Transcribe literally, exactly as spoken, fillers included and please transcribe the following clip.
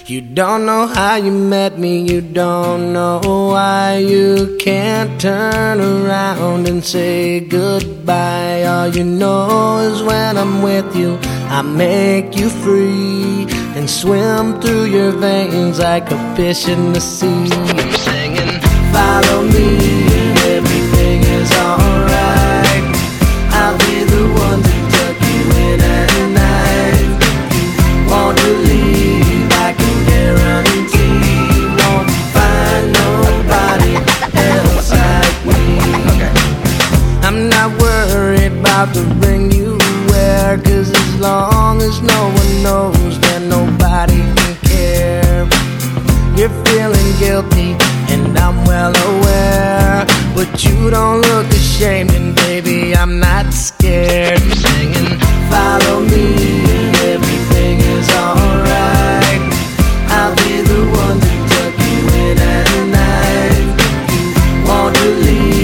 You don't know how you met me, you don't know why you can't turn around and say goodbye. All you know is when I'm with you, I make you free and swim through your veins like a fish in the sea. I'm singing, follow me, everything is alright. I'll be the one to tuck you in at night. Want to leave, I can guarantee won't find nobody else like me. I'm not worried about the ring you wear, cause as long as no one knows, then nobody can care. You're feeling guilty, and I'm well aware, but you don't look ashamed, and baby, I'm not scared. I'm singing, follow me, everything is alright. I'll be the one to tuck you in at night. You want to leave,